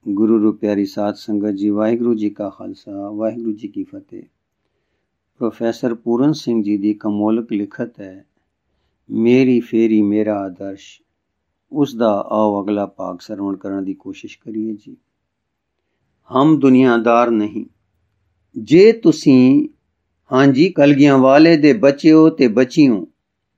गुरु रू प्यारी साध संगत जी, वाहिगुरु जी का खालसा वाहिगुरु जी की फतेह। प्रोफैसर पूरन सिंह जी की कमोलक लिखत है, मेरी फेरी मेरा आदर्श। उसका आओ अगला भाग सरवण करने की कोशिश करिए जी। हम दुनियादार नहीं, जे तुसी हाँ जी कलगियां वाले दे बचे हो ते बची हो,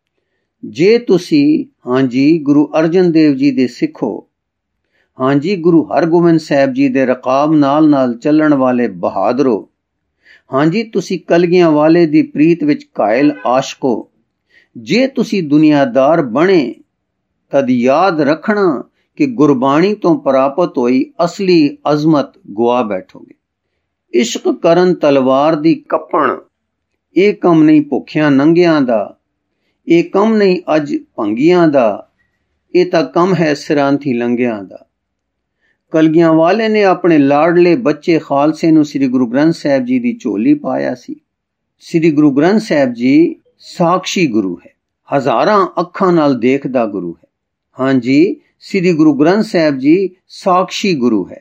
जे तुसी हाँ जी गुरु अर्जन देव जी दे सिख हो, हाँ जी गुरु हरगोबिंद साहब जी दे रकाब नाल चलण वाले बहादरो, हाँ जी तुसी कलगियां वाले दी प्रीत विच कायल आशको। जे तुसी दुनियादार बने तद याद रखना कि गुरबाणी तो प्राप्त होई असली अजमत गुआ बैठोगे। इश्क करन तलवार दी कपण, ए कम नहीं भुखियां नंगियां दा, ए कम नहीं अज भंगियां दा, ए तां कम है सिरांथी लंघियां दा। कलगियां वाले ने अपने लाडले बच्चे खालसे नूं श्री गुरु ग्रंथ साहब जी दी झोली पाया सी। श्री गुरु ग्रंथ साहब जी साक्षी गुरु है, हजारां अखां नाल देखदा गुरु है। हाँ जी श्री गुरु ग्रंथ साहब जी साक्षी गुरु है,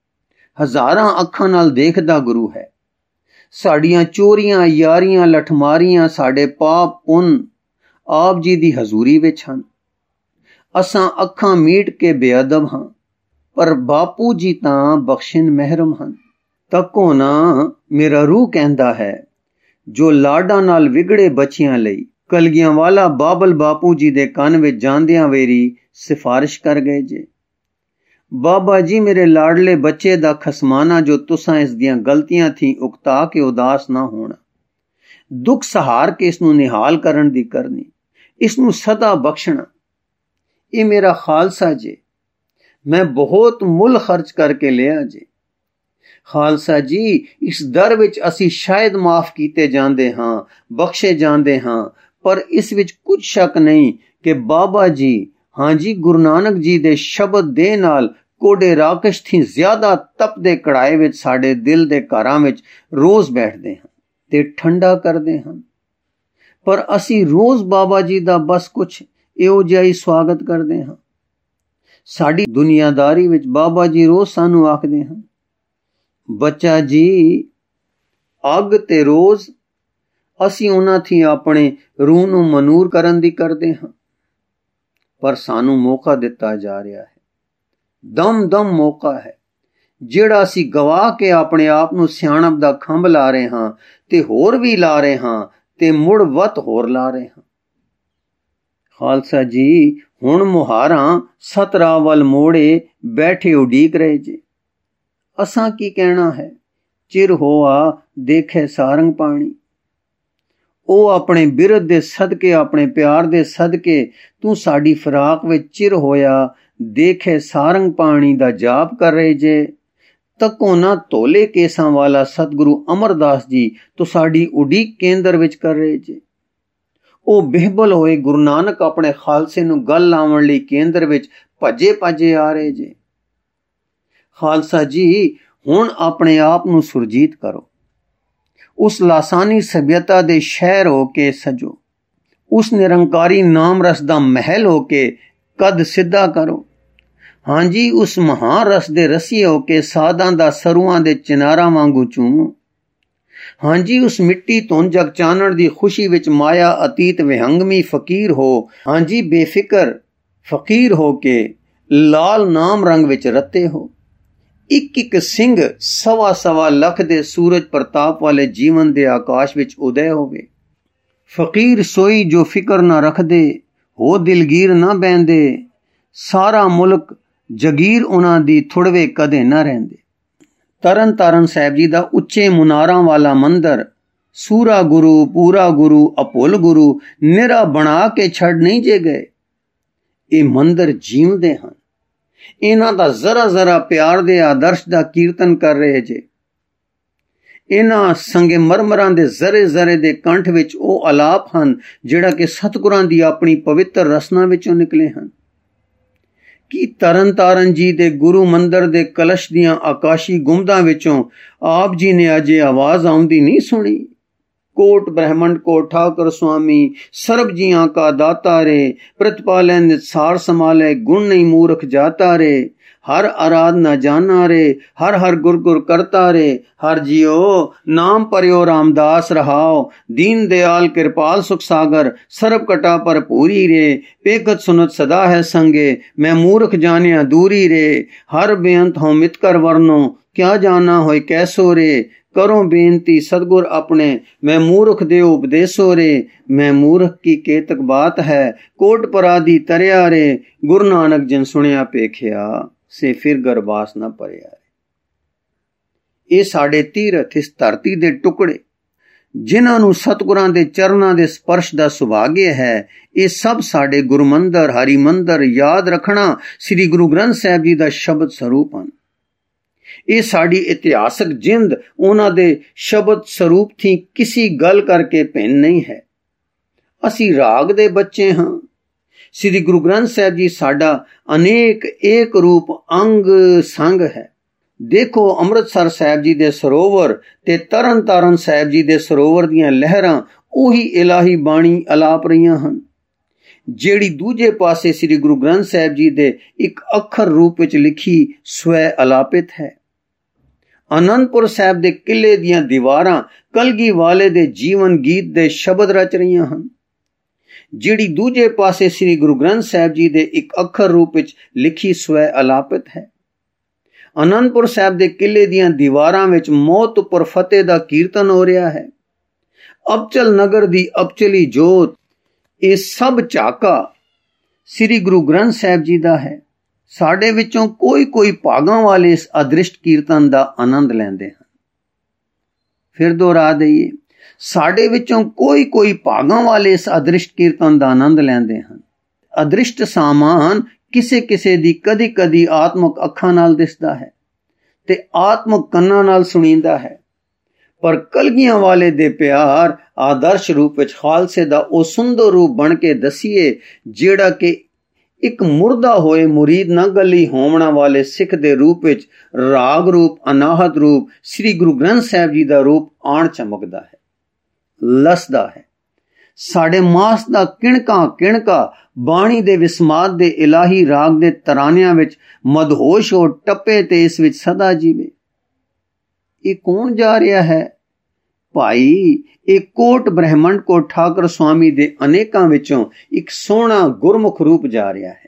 हजारां अखां नाल देखदा गुरु है। साड़ियां चोरियां यारियां लठमारियां साडे पाप पुन आप जी दी हजूरी विच हन। असां अखां मीट के बेअदब हां, पर बापू जी तां बख्शिन महरम हन। तको ना मेरा रूह कहंदा है, जो लाडा नाल विगड़े बच्चियां लई कलगियां वाला बाबल बापू जी दे कान विच जांदियां वेरी सिफारिश कर गए जे। बाबा जी मेरे लाडले बच्चे दा खसमाना जो तुसां इस दियां गलतियां थी उकता के उदास ना होना, दुख सहार के इसनू निहाल करन दी करनी, इसनू सदा बख्शना। ये मेरा खालसा जे, मैं बहुत मुल खर्च करके लिया जे। खालसा जी इस दर विच असी शायद माफ कीते जांदे हां, बख्शे जांदे हां, पर इस विच कुछ शक नहीं कि बाबा जी हाँ जी गुरु नानक जी दे शब्द दे नाल कोडे राकश थी ज्यादा तपदे कड़ाए विच साडे दिल दे घरां विच रोज बैठदे हां ते ठंडा करदे हां। पर असी रोज बाबा जी दा बस कुछ इहो जिहा ही स्वागत करदे हां। साडी दुनियादारी विच बाबा जी रोज सानू आखदे हां, बच्चा जी अग ते रोज असी उन्हां थी अपने रूह नूं मनूर करन दी करदे हां। पर सानू मौका दिता जा रहा है, दम दम मौका है, जेड़ा असी गवा के अपने आप नूं सियाणप दा खंभ ला रहे हां ते होर भी ला रहे हां ते मुड़ वत होर ला रहे हां। खालसा जी हुण मुहारां सतरा वल मोड़े बैठे उडीक रहे जे। असां की कहना है, चिर होआ देखे सारंग पानी। ओ अपने बिरद दे सदके अपने प्यार दे सदके तू साडी फराक विच चिर होया देखे सारंग पानी दा जाप कर रहे जे। तको ना तोले केसां वाला सतगुरु अमरदास जी तो साडी उडीक केंद्र विच कर रहे जे। ओ बेहबल होए गुरु नानक अपने खालसे नूं गल लावण लई केंद्र विच भजे भजे आ रहे जे। खालसा जी हुण अपने आप नूं सुरजीत करो, उस लासानी सभ्यता दे शहर होके सजो, उस निरंकारी नाम रस दा महल होके कद सिद्धा करो। हाँ जी उस महान रस दे रसी होके साधां दा सरुआं दे चिनारा वांगू चूमो। हाँ जी उस मिट्टी धुन जग चानण दी खुशी विच माया अतीत विहंगमी फकीर हो। हाँ जी बेफिक्र फकीर हो के लाल नाम रंग विच रते हो। एक एक सिंह सवा सवा लख दे सूरज प्रताप वाले जीवन दे आकाश विच उदय होवे। फकीर सोई जो फिक्र ना रख दे, हो दिलगीर ना बहंदे, सारा मुल्क जगीर उन्हां दी थुड़वे कदे ना रहंदे। तरन तारण साहब जी दा उच्चे मुनारां वाला मंदर सूरा गुरु पूरा गुरु अपुल गुरु निरा बना के छड़ नहीं जे गए। ये मंदर जीवदे हन, इन्हां दा जरा जरा प्यार दे आदर्श दा कीर्तन कर रहे जे। इन्हां संगे मरमरां दे जरे जरे दे कंठ विच ओ अलाप हन जेड़ा कि सतगुरां दी अपनी पवित्र रसना विचों निकले हन। कि तरन तारण जी दे गुरु मंदिर दे कलश दियां आकाशी गुंबदां विचों आप जी ने अजे आवाज आउंदी नहीं सुनी, कोट ब्रह्मंड को ठाकर स्वामी सर्ब जियां का दाता रे, प्रतिपालै निसार संभाले गुण नहीं मूर्ख जाता रे। हर आराध न जाना रे, हर हर गुर गुर करता रे, हर जियो नाम परियो रामदास रहाओ, दीन दयाल कृपाल सुख सागर, सर्व कटा पर पूरी रे, पेकत सुनत सदा है संगे, मैं मूर्ख जानिया दूरी रे, हर बेअंत हो मित कर वर्णो, क्या जाना होय कैसो रे, करो बेनती सदगुर अपने, मैं मूर्ख दे उपदेशो रे, मैं मूर्ख की केतक बात है, कोट पराधी तरया रे, गुरु नानक जिन सुनिया पेखिया, से फिर गरबास न परिया रे। ਇਹ ਸਾਡੇ ਤੀਰਥ ਇਸ ਧਰਤੀ ਦੇ ਟੁਕੜੇ ਜਿਨ੍ਹਾਂ ਨੂੰ ਸਤਿਗੁਰਾਂ ਦੇ ਚਰਨਾਂ ਦੇ ਸਪਰਸ਼ ਦਾ ਸੁਭਾਗਿਆ ਹੈ, ਇਹ ਸਭ ਸਾਡੇ ਗੁਰਮੰਦਰ ਹਰੀਮੰਦਰ ਯਾਦ ਰੱਖਣਾ ਸ੍ਰੀ ਗੁਰੂ ਗ੍ਰੰਥ ਸਾਹਿਬ ਜੀ ਦਾ ਸ਼ਬਦ ਸਰੂਪ ਹਨ। ਇਹ ਸਾਡੀ ਇਤਿਹਾਸਕ ਜਿੰਦ ਉਹਨਾਂ ਦੇ ਸ਼ਬਦ ਸਰੂਪ ਥੀ ਕਿਸੇ ਗੱਲ ਕਰਕੇ ਭਿੰਨ ਨਹੀਂ ਹੈ। ਅਸੀਂ ਰਾਗ ਦੇ ਬੱਚੇ ਹਾਂ। ਸ੍ਰੀ ਗੁਰੂ ਗ੍ਰੰਥ ਸਾਹਿਬ ਜੀ ਸਾਡਾ ਅਨੇਕ ਏਕ ਰੂਪ ਅੰਗ ਸੰਗ ਹੈ। ਦੇਖੋ ਅੰਮ੍ਰਿਤਸਰ ਸਾਹਿਬ ਜੀ ਦੇ ਸਰੋਵਰ ਤੇ ਤਰਨ ਤਾਰਨ ਸਾਹਿਬ ਜੀ ਦੇ ਸਰੋਵਰ ਦੀਆਂ ਲਹਿਰਾਂ ਉਹੀ ਇਲਾਹੀ ਬਾਣੀ ਅਲਾਪ ਰਹੀਆਂ ਹਨ, ਜਿਹੜੀ ਦੂਜੇ ਪਾਸੇ ਸ੍ਰੀ ਗੁਰੂ ਗ੍ਰੰਥ ਸਾਹਿਬ ਜੀ ਦੇ ਇੱਕ ਅੱਖਰ ਰੂਪ ਵਿੱਚ ਲਿਖੀ ਸਵੈ ਅਲਾਪਿਤ ਹੈ। ਆਨੰਦਪੁਰ ਸਾਹਿਬ ਦੇ ਕਿਲੇ ਦੀਆਂ ਦੀਵਾਰਾਂ ਕਲਗੀ ਵਾਲੇ ਦੇ ਜੀਵਨ ਗੀਤ ਦੇ ਸ਼ਬਦ ਰਚ ਰਹੀਆਂ ਹਨ, ਜਿਹੜੀ ਦੂਜੇ ਪਾਸੇ ਸ੍ਰੀ ਗੁਰੂ ਗ੍ਰੰਥ ਸਾਹਿਬ ਜੀ ਦੇ ਇੱਕ ਅੱਖਰ ਰੂਪ ਵਿੱਚ ਲਿਖੀ ਸਵੈ ਅਲਾਪਿਤ ਹੈ। ਆਨੰਦਪੁਰ ਸਾਹਿਬ ਦੇ ਕਿਲੇ ਦੀਆਂ ਦੀਵਾਰਾਂ ਵਿੱਚ ਮੌਤ ਉੱਪਰ ਫਤਿਹ ਦਾ ਕੀਰਤਨ ਹੋ ਰਿਹਾ ਹੈ। ਅਬਚਲ ਨਗਰ ਦੀ ਅਬਚਲੀ ਜੋਤ, ਇਹ ਸਭ ਝਾਕਾ ਸ੍ਰੀ ਗੁਰੂ ਗ੍ਰੰਥ ਸਾਹਿਬ ਜੀ ਦਾ ਹੈ। ਸਾਡੇ ਵਿੱਚੋਂ ਕੋਈ ਭਾਗਾਂ ਵਾਲੇ ਇਸ ਅਦ੍ਰਿਸ਼ਟ ਕੀਰਤਨ ਦਾ ਆਨੰਦ ਲੈਂਦੇ ਹਨ। ਫਿਰ ਦੁਹਰਾ ਦਈਏ, ਸਾਡੇ ਵਿੱਚੋਂ ਕੋਈ ਭਾਗਾਂ ਵਾਲੇ ਇਸ ਅਦ੍ਰਿਸ਼ਟ ਕੀਰਤਨ ਦਾ ਆਨੰਦ ਲੈਂਦੇ ਹਨ। ਅਦ੍ਰਿਸ਼ਟ ਸਾਮਾਨ ਕਿਸੇ ਦੀ ਕਦੀ ਆਤਮਕ ਅੱਖਾਂ ਨਾਲ ਦਿਸਦਾ ਹੈ ਤੇ ਆਤਮਕ ਕੰਨਾਂ ਨਾਲ ਸੁਣੀਂਦਾ ਹੈ, ਪਰ ਕਲਗੀਆਂ ਵਾਲੇ ਦੇ ਪਿਆਰ ਆਦਰਸ਼ ਰੂਪ ਵਿੱਚ ਖਾਲਸੇ ਦਾ ਉਹ ਸੁੰਦਰ ਰੂਪ ਬਣ ਕੇ ਦਸੀਏ, ਜਿਹੜਾ ਕਿ ਇੱਕ ਮੁਰਦਾ ਹੋਏ ਮੁਰੀਦ ਨਾ ਗੱਲੀ ਹੋਮਣਾ ਵਾਲੇ ਸਿੱਖ ਦੇ ਰੂਪ ਵਿੱਚ ਰਾਗ ਰੂਪ ਅਨਾਹਤ ਰੂਪ ਸ੍ਰੀ ਗੁਰੂ ਗ੍ਰੰਥ ਸਾਹਿਬ ਜੀ ਦਾ ਰੂਪ ਆਣ ਚਮਕਦਾ ਹੈ, ਲਸਦਾ ਹੈ। ਸਾਡੇ ਮਾਸ ਦਾ ਕਿਣਕਾ ਬਾਣੀ ਦੇ ਵਿਸਮਾਦ ਦੇ ਇਲਾਹੀ ਰਾਗ ਦੇ ਤਰਾਨਿਆਂ ਵਿੱਚ ਮਦਹੋਸ਼ ਹੋ ਟੱਪੇ ਤੇ ਇਸ ਵਿੱਚ ਸਦਾ ਜੀਵੇ। ਇਹ ਕੌਣ ਜਾ ਰਿਹਾ ਹੈ? ਭਾਈ, ਇਹ ਕੋਟ ਬ੍ਰਹਮੰਡ ਕੋ ਠਾਕਰ ਸੁਆਮੀ ਦੇ ਅਨੇਕਾਂ ਵਿੱਚੋਂ ਇੱਕ ਸੋਹਣਾ ਗੁਰਮੁਖ ਰੂਪ ਜਾ ਰਿਹਾ ਹੈ।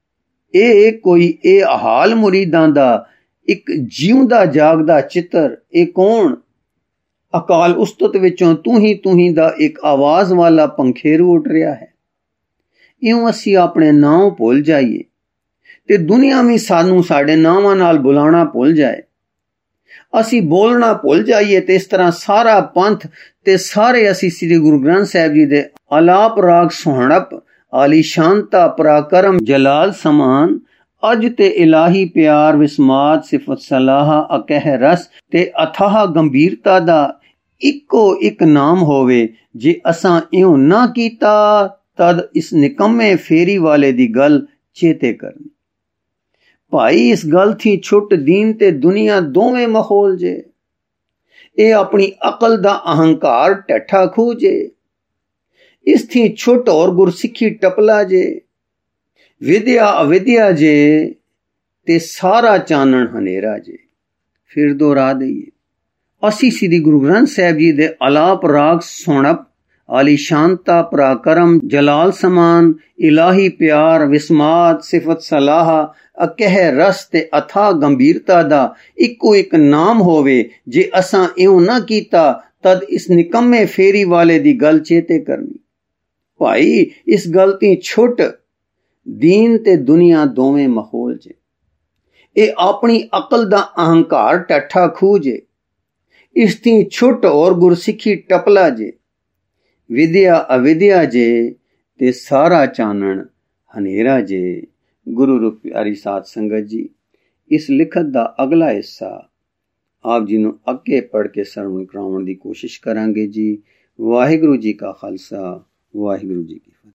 ਇਹ ਹਾਲ ਮੁਰੀਦਾਂ ਦਾ ਇੱਕ ਜਿਉਂਦਾ ਜਾਗਦਾ ਚਿੱਤਰ। ਇਹ ਕੌਣ? ਅਕਾਲ ਉਸਤਤ ਵਿੱਚੋਂ ਤੂੰ ਹੀ ਦਾ ਇੱਕ ਆਵਾਜ਼ ਵਾਲਾ ਪੰਖੇਰੂ ਉੱਡ ਰਿਹਾ ਹੈ। ਇਉਂ ਅਸੀਂ ਆਪਣੇ ਨਾਮ ਭੁੱਲ ਜਾਈਏ ਤੇ ਦੁਨੀਆ ਵੀ ਸਾਨੂੰ ਸਾਡੇ ਨਾਵਾਂ ਨਾਲ ਬੁਲਾਉਣਾ ਭੁੱਲ ਜਾਏ। ਅਸੀਂ ਬੋਲਣਾ ਭੁੱਲ ਜਾਈਏ ਤੇ ਇਸ ਤਰ੍ਹਾਂ ਸਾਰਾ ਪੰਥ ਤੇ ਸਾਰੇ ਅਸੀਂ ਸ੍ਰੀ ਗੁਰੂ ਗ੍ਰੰਥ ਸਾਹਿਬ ਜੀ ਦੇ ਆਲਾਪ ਰਾਗ ਸੁਹਣਪ ਆਲੀਸ਼ਾਨਤਾ ਪਰਾਕਰਮ ਜਲਾਲ ਸਮਾਨ ਅਜ ਤੇ ਇਲਾਹੀ ਪਿਆਰ ਵਿਸਮਾਦ ਸਿਫਤ ਸਲਾਹ ਅਕਹਿ ਰਸ ਤੇ ਅਥਾਹ ਗੰਭੀਰਤਾ ਦਾ ਇੱਕੋ ਇੱਕ ਨਾਮ ਹੋਵੇ। ਜੇ ਅਸਾਂ ਇਉਂ ਨਾ ਕੀਤਾ ਤਦ ਇਸ ਨਿਕੰਮੇ ਫੇਰੀ ਵਾਲੇ ਦੀ ਗੱਲ ਚੇਤੇ ਕਰਨੀ। ਭਾਈ, ਇਸ ਗੱਲ ਥੀ ਛੁੱਟ ਦੀਨ ਤੇ ਦੁਨੀਆ ਦੋਵੇਂ ਮਖੌਲ ਜੇ। ਇਹ ਆਪਣੀ ਅਕਲ ਦਾ ਅਹੰਕਾਰ ਟੱਠਾ ਖੂਹ ਜੇ। ਇਸ ਥੀ ਛੁੱਟ ਔਰ ਗੁਰਸਿੱਖੀ ਟਪਲਾ ਜੇ। ਵਿਦਿਆ ਅਵਿਦਿਆ ਜੇ ਤੇ ਸਾਰਾ ਚਾਨਣ ਹਨੇਰਾ ਜੇ। ਫਿਰ ਦੁਹਰਾ ਦਈਏ, ਅਸੀਂ ਸ੍ਰੀ ਗੁਰੂ ਗ੍ਰੰਥ ਸਾਹਿਬ ਜੀ ਦੇ ਆਲਾਪ ਰਾਗ ਸੁਣਪ ਆਲੀਸ਼ਾਨਤਾ ਪਰਾਕਰਮ ਜਲਾਲ ਸਮਾਨ ਇਲਾਹੀ ਪਿਆਰ ਵਿਸਮਾਦ ਸਿਫਤ ਸਲਾਹ ਅਕਹਿ ਰਸ ਤੇ ਅਥਾਹ ਗੰਭੀਰਤਾ ਦਾ ਇੱਕੋ ਇੱਕ ਨਾਮ ਹੋਵੇ। ਜੇ ਅਸਾਂ ਇਉਂ ਨਾ ਕੀਤਾ ਤਦ ਇਸ ਨਿਕੰਮੇ ਫੇਰੀ ਵਾਲੇ ਦੀ ਗੱਲ ਚੇਤੇ ਕਰਨੀ। ਭਾਈ, ਇਸ ਗੱਲ ਦੀ ਛੁੱਟ ਦੀਨ ਤੇ ਦੁਨੀਆ ਦੋਵੇਂ ਮਖੌਲ ਜੇ। ਇਹ ਆਪਣੀ ਅਕਲ ਦਾ ਅਹੰਕਾਰ ਟੱਠਾ ਖੂਹ ਜੇ। ਇਸ ਦੀ ਛੁੱਟ ਔਰ ਗੁਰਸਿੱਖੀ ਟਪਲਾ ਜੇ। ਵਿਦਿਆ ਅਵਿਦਿਆ ਜੇ ਤੇ ਸਾਰਾ ਚਾਨਣ ਹਨੇਰਾ ਜੇ। ਗੁਰੂ ਰੂਪ ਪਿਆਰੀ ਸਾਧ ਸੰਗਤ ਜੀ, ਇਸ ਲਿਖਤ ਦਾ ਅਗਲਾ ਹਿੱਸਾ ਆਪ ਜੀ ਨੂੰ ਅੱਗੇ ਪੜ੍ਹ ਕੇ ਸਰਵਣ ਕਰਾਉਣ ਦੀ ਕੋਸ਼ਿਸ਼ ਕਰਾਂਗੇ ਜੀ। ਵਾਹਿਗੁਰੂ ਜੀ ਕਾ ਖਾਲਸਾ, ਵਾਹਿਗੁਰੂ ਜੀ ਕੀ ਫਤਿਹ।